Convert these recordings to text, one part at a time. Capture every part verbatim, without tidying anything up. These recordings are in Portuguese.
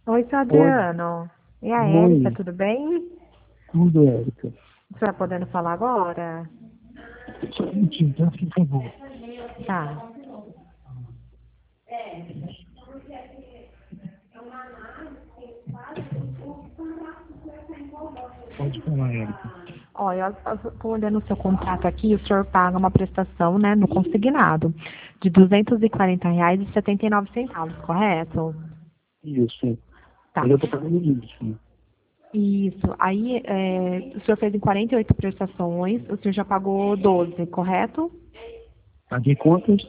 Oi, seu Oi, Adriano. E a Érica, oi, tudo bem? tudo, Érica. Você tá podendo falar agora? Só um minutinho, tá? Por favor. Tá. Pode falar, Érica. Olha, eu estou olhando o seu contrato aqui, o senhor paga uma prestação, né, no consignado, de duzentos e quarenta reais e setenta e nove centavos, correto? Isso. Tá. Mas eu tô pagando isso. Isso. Aí, é, o senhor fez em quarenta e oito prestações, o senhor já pagou doze, correto? Paguei contas?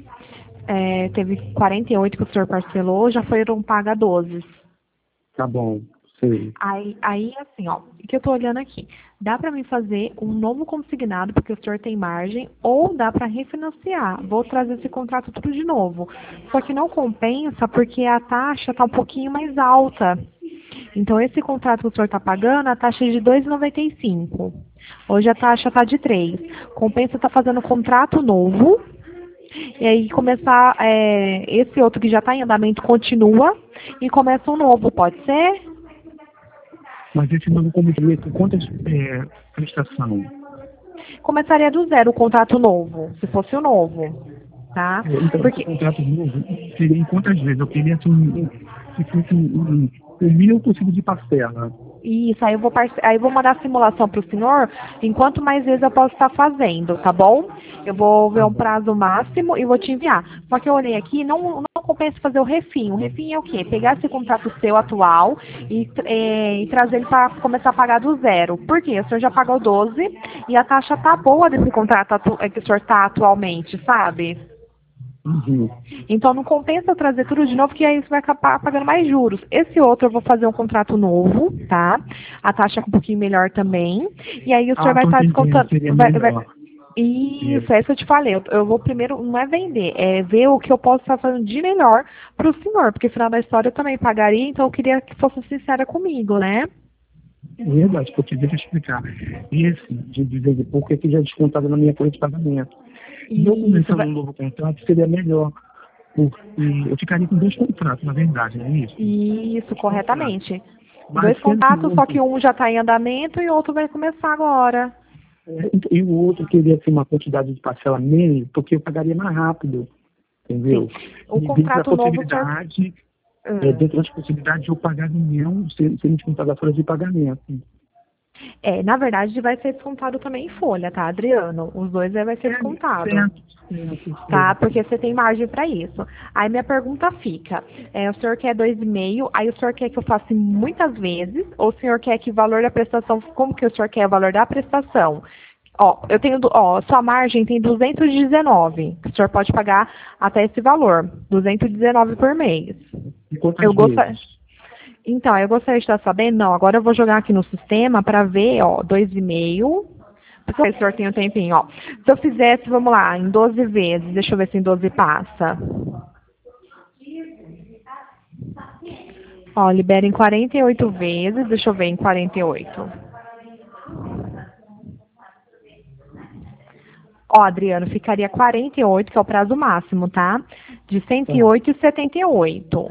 É, teve quarenta e oito que o senhor parcelou, já foram pagas doze. Tá bom, sei. Aí, aí, assim, ó, o que eu tô olhando aqui. Dá para mim fazer um novo consignado, porque o senhor tem margem, ou dá para refinanciar. Vou trazer esse contrato tudo de novo. Só que não compensa porque a taxa tá um pouquinho mais alta. Então, esse contrato que o senhor está pagando, a taxa é de dois e noventa e cinco. Hoje a taxa está de três. Compensa estar fazendo um contrato novo, e aí começar, é, esse outro que já está em andamento continua, e começa um novo, pode ser? Mas esse novo comitê, com quantas é, prestação? Começaria do zero o contrato novo, se fosse o novo, tá? É, então, esse Porque contrato novo seria em quantas vezes? Eu queria, assim, um- se fosse um, um, um mil possível de parcela. isso, aí eu vou parce- aí eu vou mandar a simulação para o senhor, enquanto mais vezes eu posso estar fazendo, tá bom? Eu vou ver Tá um bom. prazo máximo e vou te enviar. Só que eu olhei aqui, não, não compensa fazer o refim. O refim é o quê? Pegar esse contrato seu atual e, eh, e trazer ele para começar a pagar do zero. Por quê? O senhor já pagou doze e a taxa tá boa desse contrato atu- eh, que o senhor está atualmente, sabe? Uhum. Então não compensa eu trazer tudo de novo, que aí você vai acabar pagando mais juros. Esse outro eu vou fazer um contrato novo, tá? A taxa é um pouquinho melhor também. E aí o senhor Ah, vai tô estar entendendo, descontando. seria Vai, vai, melhor. isso, Isso. é isso que eu te falei. Eu, eu vou primeiro, não é vender, é ver o que eu posso estar fazendo de melhor para o senhor, porque no final da história eu também pagaria, então eu queria que fosse sincera comigo, né? Verdade, porque deixa eu explicar. Esse de dizer pouco é que já é descontado na minha folha de pagamento. E eu Isso, começando vai- um novo contrato seria melhor, porque eu ficaria com dois contratos, na verdade, não é isso? isso, Dois contratos. corretamente. Mas Dois sendo que o contatos, só que outro, um já está em andamento e o outro vai começar agora. é, e o outro queria assim, uma quantidade de parcela menos, porque eu pagaria mais rápido, Sim. entendeu? O E dentro da contrato novo, o senhor. possibilidade, é, Ah. dentro das possibilidades de eu pagar no meu, sendo sendo descontado a folha de pagamento. É, na verdade, vai ser descontado também em folha, tá, Adriano? Os dois aí vai ser É, descontado, certo, certo, tá? certo. Porque você tem margem para isso. Aí minha pergunta fica: é, o senhor quer dois e meio? Aí o senhor quer que eu faça muitas vezes? Ou o senhor quer que o valor da prestação? Como que o senhor quer o valor da prestação? Ó, eu tenho, du- ó, sua margem tem duzentos e dezenove. O senhor pode pagar até esse valor, duzentos e dezenove por mês. E quantas Eu gostaria. vezes? Então, eu gostaria de estar sabendo, não, agora eu vou jogar aqui no sistema para ver, ó, dois e meio. Porque o senhor tem um tempinho, ó. Se eu fizesse, vamos lá, em doze vezes, deixa eu ver se em doze passa. Ó, libera em quarenta e oito vezes, deixa eu ver em quarenta e oito. Ó, Adriano, ficaria quarenta e oito, que é o prazo máximo, tá? De cento e Tá. oito e e setenta e oito.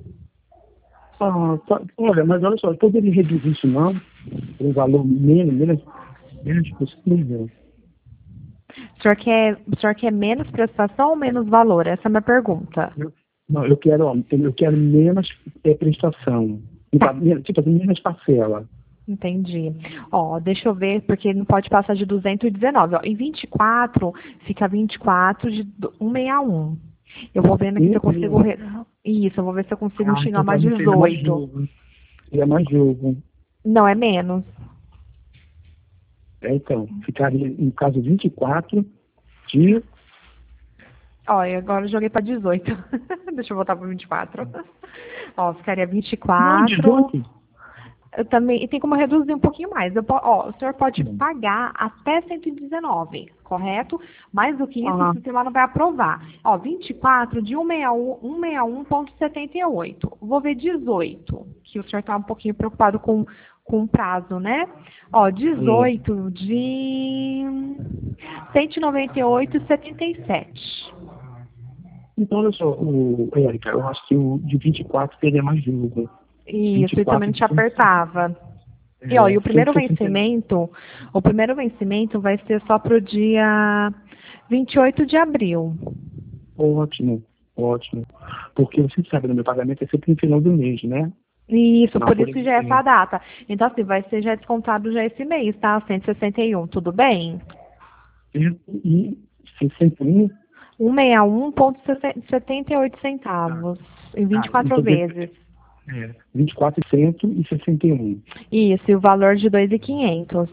Ah, tá. Olha, mas olha só, eu poderia reduzir isso não, um valor menos, menos, menos possível. O senhor quer, o senhor quer menos prestação ou menos valor? Essa é a minha pergunta. Eu, não, eu quero, ó, eu quero menos é, prestação. E Tá. pa- menos- Tipo assim, menos parcela. Entendi. Ó, deixa eu ver, porque não pode passar de duzentos e dezenove. Ó, em vinte e quatro, fica vinte e quatro de cento e sessenta e um. Eu vou vendo aqui se Um eu consigo. milhão. Re... Isso, eu vou ver se eu consigo Ah, chegar então mais para mim seria mais dezoito. jogo. Seria mais jogo. Não, é menos. É, então, ficaria, no caso, vinte e quatro de. Ó, e agora eu joguei para dezoito. Deixa eu voltar para vinte e quatro. Ó, ficaria vinte e Não, quatro. dezoito. Eu também, e tem como reduzir um pouquinho mais. Eu, po- ó, o senhor pode Bom. pagar até cento e dezenove, correto? Mais do que isso, o Ah, sistema não vai aprovar. Ó, vinte e quatro de cento e sessenta e um, cento e sessenta e um ponto setenta e oito. Vou ver dezoito, que o senhor está um pouquinho preocupado com, com o prazo, né? Ó, é. dezoito de cento e noventa e oito e setenta e sete. Então, olha só, o, Érica, eu acho que o de vinte e quatro seria mais justo. Isso, e também te vinte e quatro, apertava. E, ó, é, e o primeiro cento e sessenta e nove. vencimento, o primeiro vencimento vai ser só pro dia vinte e oito de abril. Ótimo, ótimo. Porque você sabe, né, meu pagamento é sempre no final do mês, né? Isso, Na por isso folha que de já é essa cem. data. Então, assim, vai ser já descontado já esse mês, tá? cento e sessenta e um, tudo bem? E sessenta e um. cento e sessenta e um vírgula setenta e oito Tá, centavos, em vinte tá. e quatro Então, vezes. é, vinte e quatro mil cento e sessenta e um. Isso, e o valor de dois mil e quinhentos.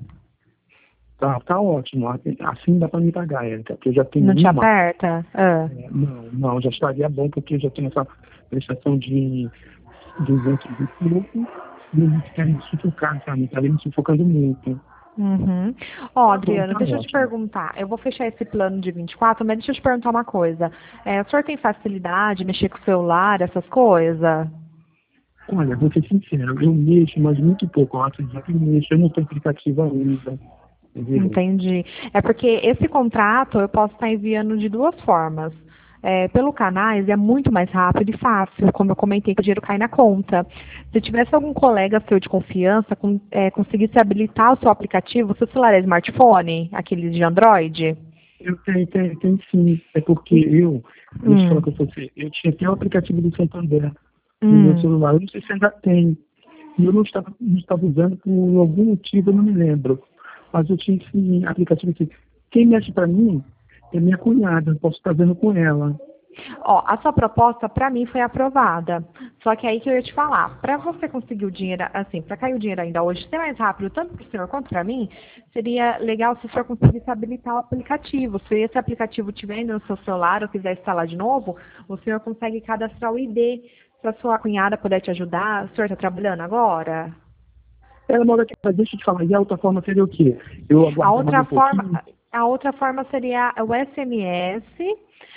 Tá, tá ótimo. Assim dá para me pagar, Érica, porque eu já tenho Não te uma. aperta? Ah. É, não, não, já estaria bom, porque eu já tenho essa prestação de duzentos e pouco, e eles querem me sufocar, sabe? Tá me sufocando muito. Uhum. Ó, Tá bom, Adriano, tá deixa eu te ótimo. perguntar. Eu vou fechar esse plano de vinte e quatro, mas deixa eu te perguntar uma coisa. É, o senhor tem facilidade de mexer com o celular, essas coisas? Olha, vou ser sincero, eu mexo, mas muito pouco. Eu acho que eu mexo, eu não tenho aplicativo ainda. Entendeu? Entendi. É porque esse contrato eu posso estar enviando de duas formas. É, pelo canais é muito mais rápido e fácil, como eu comentei, que o dinheiro cai na conta. Se tivesse algum colega seu de confiança, com, é, conseguisse habilitar o seu aplicativo, seu celular é smartphone, aquele de Android? Eu tenho, tenho, tenho sim. É porque eu, deixa eu falar Hum, com você, eu tinha até o aplicativo do Santander no meu hum. celular. Eu não sei se ainda tem. E eu não estava, não estava usando por algum motivo, eu não me lembro. Mas eu tinha esse aplicativo aqui. Quem mexe para mim é minha cunhada, eu posso estar vendo com ela. Ó, a sua proposta para mim foi aprovada. Só que aí que eu ia te falar, para você conseguir o dinheiro, assim, para cair o dinheiro ainda hoje, ser mais rápido, tanto para o senhor quanto para mim, seria legal se o senhor conseguisse habilitar o aplicativo. Se esse aplicativo estiver ainda no seu celular ou quiser instalar de novo, o senhor consegue cadastrar o I D. Se a sua cunhada puder te ajudar, o senhor está trabalhando agora? Ela mora aqui, mas deixa eu te falar, e a outra forma seria o quê? Eu A aguardar mais outra um forma, pouquinho? a outra forma seria o S M S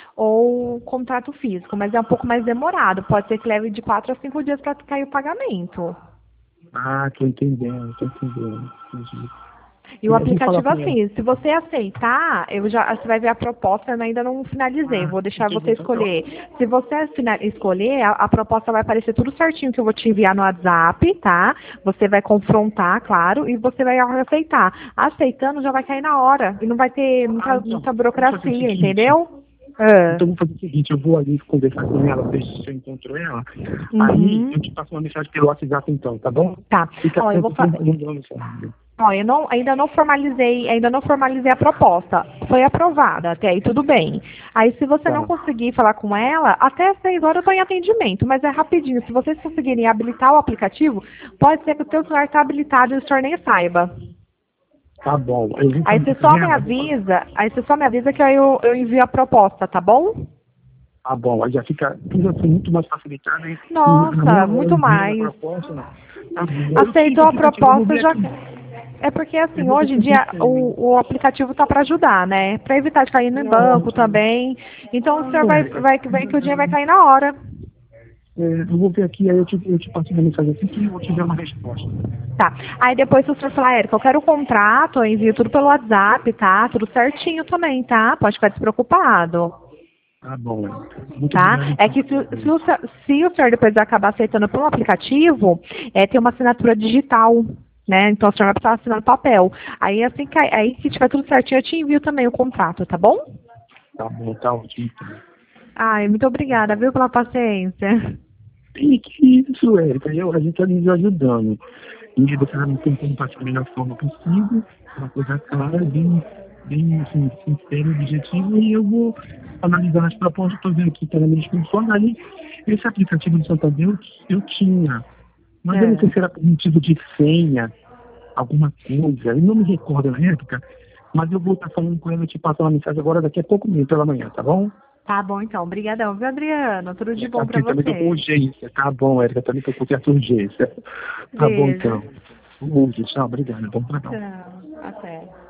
ou contrato físico, mas é um pouco mais demorado. Pode ser que leve de quatro a cinco dias para cair o pagamento. Ah, tô entendendo, tô entendendo. Entendi. E o É, eu vou falar aplicativo, com ela. assim, se você aceitar, eu já, você vai ver a proposta, eu ainda não finalizei, Ah, vou deixar então, você eu, escolher. Se você fina- escolher, a, a proposta vai aparecer tudo certinho que eu vou te enviar no WhatsApp, tá? Você vai confrontar, claro, e você vai aceitar. Aceitando, já vai cair na hora, e não vai ter ah, muita, então, muita vamos fazer o burocracia, seguinte. entendeu? Ah. Então, vou fazer o seguinte, eu vou ali conversar com ela, ver se eu encontro ela. Aí, Uhum. eu te passo uma mensagem pelo WhatsApp, então, tá bom? Tá. Fica Ó, eu vou atento fa... para o meu mensagem. Ó, eu não, ainda não formalizei, ainda não formalizei a proposta. Foi aprovada, até aí tudo bem. Aí se você não Tá, conseguir falar com ela, até às seis horas eu estou em atendimento, mas é rapidinho. Se vocês conseguirem habilitar o aplicativo, pode ser que o seu celular está habilitado e o senhor nem saiba. tá bom. Eu vou Aí falar você com só me ela, vou falar. avisa, aí você só me avisa que aí eu, eu envio a proposta, tá bom? Tá bom, aí já fica tudo assim muito mais facilitado. E, e na Nossa, mesma hora muito eu vejo a mais. proposta, né? Tá bom. Eu tenho esse Aceitou a aplicativo, eu vou proposta, ver já. aqui. É porque, Eu assim, vou ver hoje se em eu dia tenho. o, o aplicativo está para ajudar, né? Para evitar de cair no É banco ótimo. também. Então, o senhor Não, vai, Érica, vai, vai que o dinheiro vai cair na hora. é, eu vou ver aqui, aí eu te, eu te passo uma mensagem assim que eu tiver uma resposta. Tá. Aí depois, se o senhor falar, Érica, eu quero o contrato, eu envio tudo pelo WhatsApp, tá? Tudo certinho também, tá? Pode ficar despreocupado. Tá bom, Érica. Muito Tá? obrigado É então que pela se, se, o, ajuda. se se o senhor depois acabar aceitando pelo aplicativo, é, tem uma assinatura digital, né? Então o senhor vai precisar assinar no papel. Aí assim que aí que tiver tudo certinho, eu te envio também o contrato, tá bom? Tá bom, tá ótimo então. Ai, muito obrigada, viu, pela paciência. E que isso, Érica, eu, a gente está nos ajudando. E você está me tentando passar da melhor forma possível, uma coisa clara, bem, bem assim, sincera, objetiva, e eu vou analisar as propostas, estou vendo que está na minha função. Ali, esse aplicativo do Santander eu, eu tinha, mas eu não sei É. se era por motivo de senha, alguma coisa, eu não me recordo na época, mas eu vou estar falando com ela e te passar uma mensagem agora daqui a pouco mesmo, pela manhã, tá bom? Tá bom, então. Obrigadão, viu, Adriano? Tudo de É, bom pra aqui também estou com você. urgência, tá bom, Érica, também estou com certa urgência. Tá bom Beijo. então. Um beijo, tchau, obrigado, bom trabalho. Tchau. Até.